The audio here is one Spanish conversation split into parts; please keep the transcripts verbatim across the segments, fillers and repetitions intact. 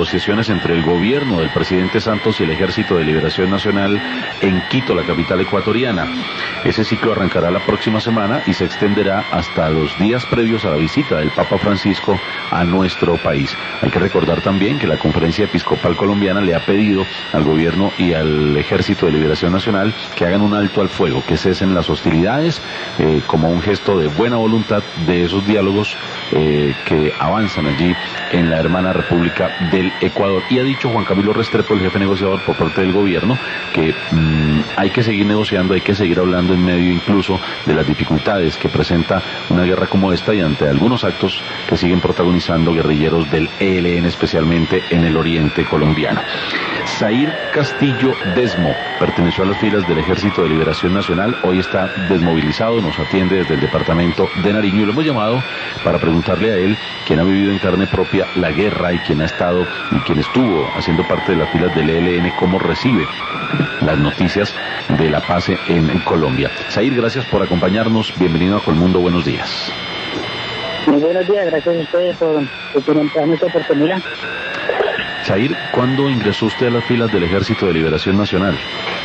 negociaciones entre el gobierno del presidente Santos y el Ejército de Liberación Nacional en Quito, la capital ecuatoriana. Ese ciclo arrancará la próxima semana y se extenderá hasta los días previos a la visita del Papa Francisco a nuestro país. Hay que recordar también que la Conferencia Episcopal Colombiana le ha pedido al gobierno y al Ejército de Liberación Nacional que hagan un alto al fuego, que cesen las hostilidades, eh, como un gesto de buena voluntad de esos diálogos eh, que avanzan allí en la hermana República del Ecuador. Y ha dicho Juan Camilo Restrepo, el jefe negociador por parte del gobierno, que mmm, hay que seguir negociando, hay que seguir hablando en medio incluso de las dificultades que presenta una guerra como esta y ante algunos actos que siguen protagonizando guerrilleros del E L N, especialmente en el oriente colombiano. Zair Castillo Desmo perteneció a las filas del Ejército de Liberación Nacional, hoy está desmovilizado, nos atiende desde el departamento de Nariño y lo hemos llamado para preguntarle a él, quien ha vivido en carne propia la guerra y quien ha estado y quien estuvo haciendo parte de las filas del E L N, cómo recibe las noticias de la paz en, en Colombia. Zair, gracias por acompañarnos, bienvenido a Colmundo, buenos días. Muy buenos días, gracias a ustedes por, por darme esta oportunidad. Zair, ¿cuándo ingresó usted a las filas del Ejército de Liberación Nacional?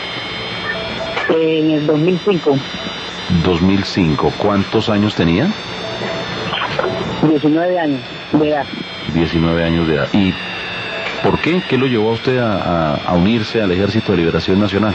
En el dos mil cinco. dos mil cinco, ¿cuántos años tenía? diecinueve años de edad. diecinueve años de edad. ¿Y por qué? ¿Qué lo llevó a usted a, a, a unirse al Ejército de Liberación Nacional?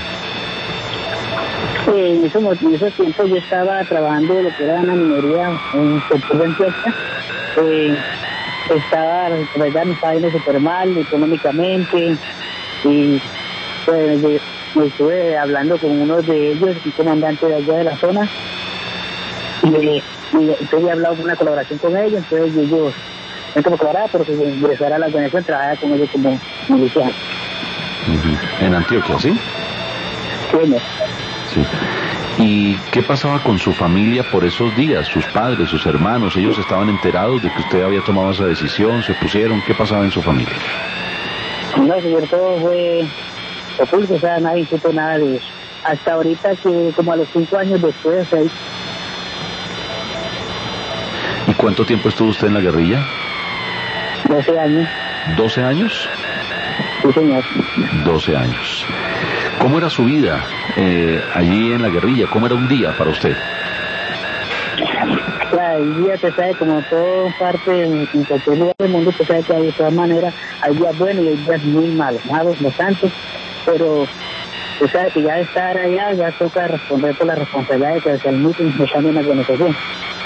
Eh, en, ese, en ese tiempo yo estaba trabajando lo que era una minería en el sector de Antioquia. Eh, estaba, ¿verdad? Me estaba yendo súper mal económicamente y pues de, me estuve hablando con uno de ellos, un comandante de allá de la zona, y, y entonces he hablado de una colaboración con ellos, entonces ellos no como colaborar, pero que ingresara a la organización, trabajara con ellos como militar. Uh-huh. ¿En Antioquia, sí? Bueno. Sí. ¿Y qué pasaba con su familia por esos días? Sus padres, sus hermanos, ¿ellos estaban enterados de que usted había tomado esa decisión? ¿Se opusieron? ¿Qué pasaba en su familia? No, señor, todo fue oculto, o sea, nadie supo nada de eso. Hasta ahorita que como a los cinco años después, seis. ¿Y cuánto tiempo estuvo usted en la guerrilla? doce años. ¿doce años? Sí, señor. doce años. ¿Cómo era su vida eh, allí en la guerrilla? ¿Cómo era un día para usted? Claro, el día, te sabe, como todo parte en, en cualquier lugar del mundo, te sabe que de todas maneras hay días buenos y hay días muy malos, malos bastante, pero te sabe que ya estar allá ya toca responder por la responsabilidad de que se admiten estando en la organización.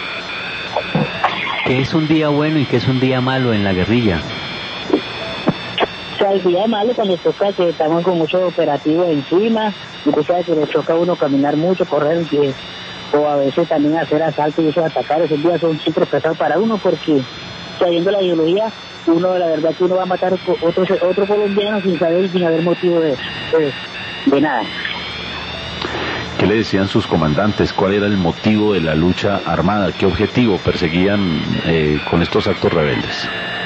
¿Qué es un día bueno y qué es un día malo en la guerrilla? O sea, el día malo cuando toca que estamos con mucho operativo encima, y tú sabes que le toca a uno caminar mucho, correr, que, o a veces también hacer asaltos y esos atacar, esos días son súper pesados para uno, porque sabiendo la ideología, uno, la verdad que uno va a matar otro, otro colombiano sin saber y sin haber motivo de eso, pues, de nada. ¿Qué le decían sus comandantes? ¿Cuál era el motivo de la lucha armada? ¿Qué objetivo perseguían eh, con estos actos rebeldes?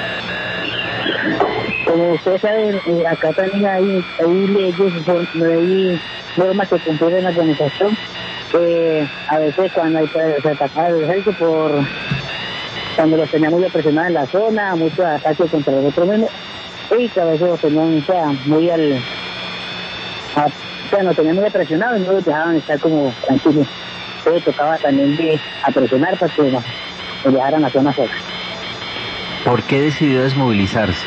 Como ustedes saben, eh, acá también hay, hay leyes, son, hay normas que cumplir en la organización. Eh, a veces cuando hay que atacar al ejército por cuando los teníamos ya presionados en la zona, muchos ataques contra los otros mismos, y que a veces los tenían, o sea, muy al... A, o sea, nos tenían muy presionados y no los dejaban estar como tranquilos. Entonces tocaba también de a presionar para que nos, nos dejaran la zona sola. ¿Por qué decidió desmovilizarse?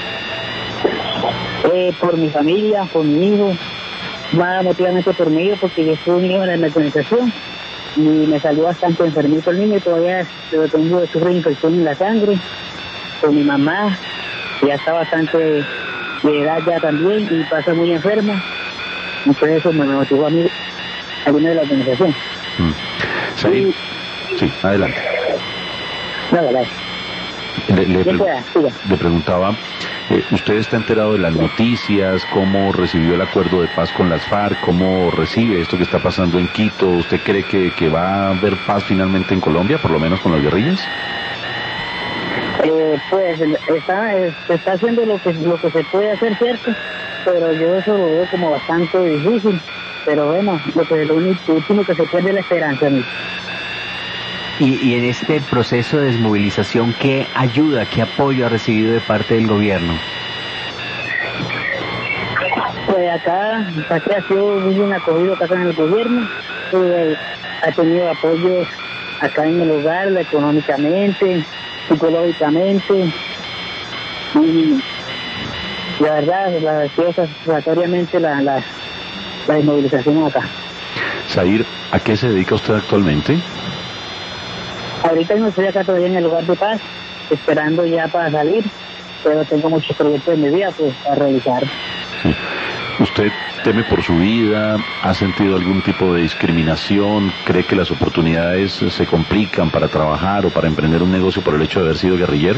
Eh, por mi familia, por mi hijo, más emotivamente por mi hijo, porque yo fui un hijo en la organización y me salió bastante enfermito el niño, todavía lo tengo de sufrir infección en la sangre, por mi mamá, que ya está bastante de edad ya también y pasa muy enferma, entonces eso me motivó a mí a irme de la organización. Mm. Sí, y... sí, adelante. No, verdad. Le, le, pre le preguntaba, eh, ¿usted está enterado de las noticias? ¿Cómo recibió el acuerdo de paz con las FARC? ¿Cómo recibe esto que está pasando en Quito? ¿Usted cree que, que va a haber paz finalmente en Colombia, por lo menos con las guerrillas? Eh, pues está, se está haciendo lo que, lo que se puede hacer, ¿cierto? Pero yo eso lo veo como bastante difícil. Pero bueno, lo, que, lo único, último que se pierde es la esperanza, ¿no? Y, y en este proceso de desmovilización, ¿qué ayuda, qué apoyo ha recibido de parte del gobierno? acá, acá ha sido muy bien acogido acá en el gobierno, eh, ha tenido apoyos acá en el hogar, económicamente, psicológicamente, y la verdad, la ha sido satisfactoriamente la, la, la desmovilización acá. Zair, ¿a qué se dedica usted actualmente? Ahorita no estoy acá todavía en el lugar de paz, esperando ya para salir, pero tengo muchos proyectos en mi vida pues a realizar. Sí. ¿Usted teme por su vida? ¿Ha sentido algún tipo de discriminación? ¿Cree que las oportunidades se complican para trabajar o para emprender un negocio por el hecho de haber sido guerrillero?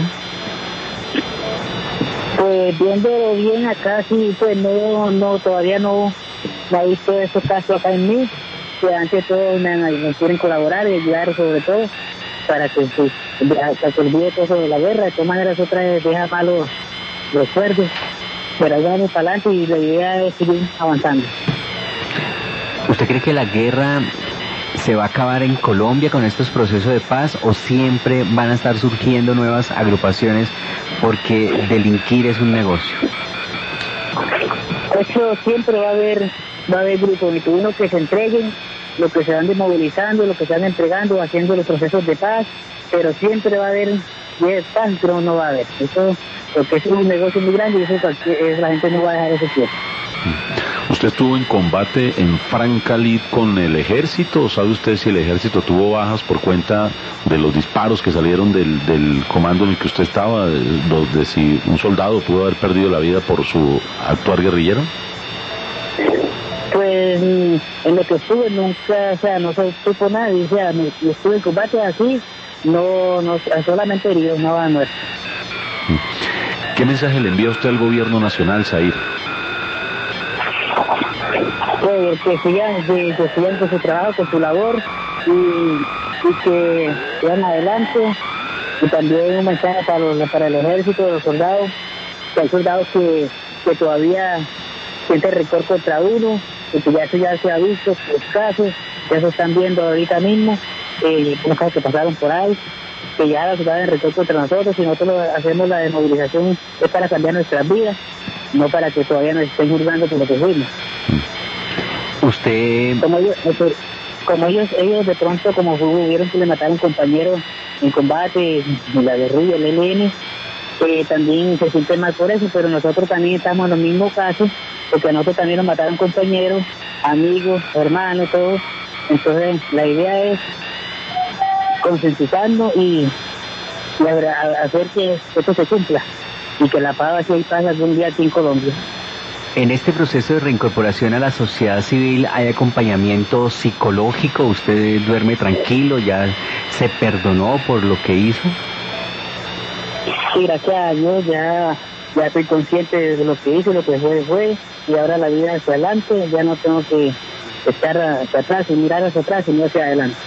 Pues viéndolo bien acá, sí, pues no, no, todavía no, no he visto esos casos acá en mí, que antes todo me, me quieren colaborar y ayudar sobre todo, para que pues, hasta que olvide todo eso de la guerra. De todas maneras otra vez deja malos recuerdos, pero ahí vamos para adelante y la idea es seguir avanzando. ¿Usted cree que la guerra se va a acabar en Colombia con estos procesos de paz o siempre van a estar surgiendo nuevas agrupaciones porque delinquir es un negocio? Eso siempre va a haber, va a haber grupos, ni que uno que se entreguen, lo que se van desmovilizando, lo que se van entregando, haciendo los procesos de paz, pero siempre va a haber paz, pero no va a haber. Eso, porque es un negocio muy grande y eso cualquier, la gente no va a dejar ese tiempo. ¿Usted estuvo en combate en Francalid con el ejército? ¿Sabe usted si el ejército tuvo bajas por cuenta de los disparos que salieron del, del comando en el que usted estaba? De, de si un soldado pudo haber perdido la vida por su actuar guerrillero. Pues en lo que estuve nunca, o sea, no se supo nada, o sea, me, me estuve en combate así, no, no, solamente heridos, no van muertos. ¿Qué mensaje le envía usted al gobierno nacional, Zair? Pues que sigan, que, que sigan con su trabajo, con su labor y, y que sigan adelante. Y también un mensaje para, los, para el ejército, los soldados, que hay soldados que, que todavía sienten rencor contra uno, que ya eso ya se ha visto, los casos, ya se están viendo ahorita mismo, eh, los casos que pasaron por ahí, que ya la ciudad de rencor contra nosotros, y nosotros hacemos la desmovilización es para cambiar nuestras vidas, no para que todavía nos estén juzgando por lo que fuimos. Usted... Como ellos, como ellos, ellos de pronto, como vieron que le mataron compañeros en combate, en la guerrilla, el E L N, eh, también se sienten mal por eso, pero nosotros también estamos en los mismos casos, porque a nosotros también nos mataron compañeros, amigos, hermanos, todos. Entonces, la idea es concientizarnos y, y hacer que esto se cumpla y que la paz así pase algún día aquí en Colombia. En este proceso de reincorporación a la sociedad civil, ¿hay acompañamiento psicológico? ¿Usted duerme tranquilo? ¿Ya se perdonó por lo que hizo? Sí, gracias a Dios, ya, ya estoy consciente de lo que hice, lo que fue, fue, y ahora la vida hacia adelante, ya no tengo que estar hacia atrás y mirar hacia atrás, sino hacia adelante.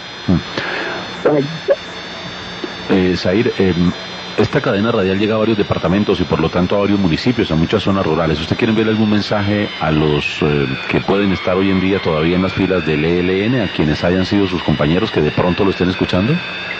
Mm. Eh, Zair, eh, esta cadena radial llega a varios departamentos y por lo tanto a varios municipios, a muchas zonas rurales. ¿Usted quiere enviar algún mensaje a los eh, que pueden estar hoy en día todavía en las filas del E L N, a quienes hayan sido sus compañeros que de pronto lo estén escuchando?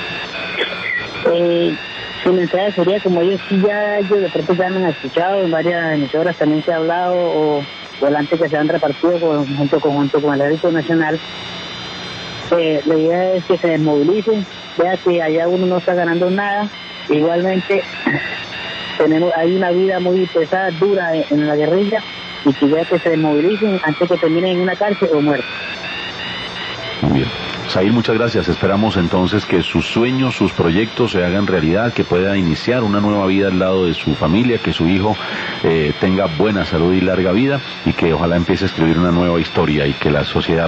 Eh, su mensaje sería, como ellos sí ya, ellos de pronto ya me han escuchado, en varias emisoras también se ha hablado, o volantes que se han repartido con, junto, con, junto con el Ejército Nacional. Eh, la idea es que se desmovilicen, vea que allá uno no está ganando nada. Igualmente tenemos hay una vida muy pesada, dura en, en la guerrilla, y que ya que se desmovilicen antes que terminen en una cárcel o muertos. Muy bien. Zair, muchas gracias. Esperamos entonces que sus sueños, sus proyectos se hagan realidad, que pueda iniciar una nueva vida al lado de su familia, que su hijo eh, tenga buena salud y larga vida, y que ojalá empiece a escribir una nueva historia y que la sociedad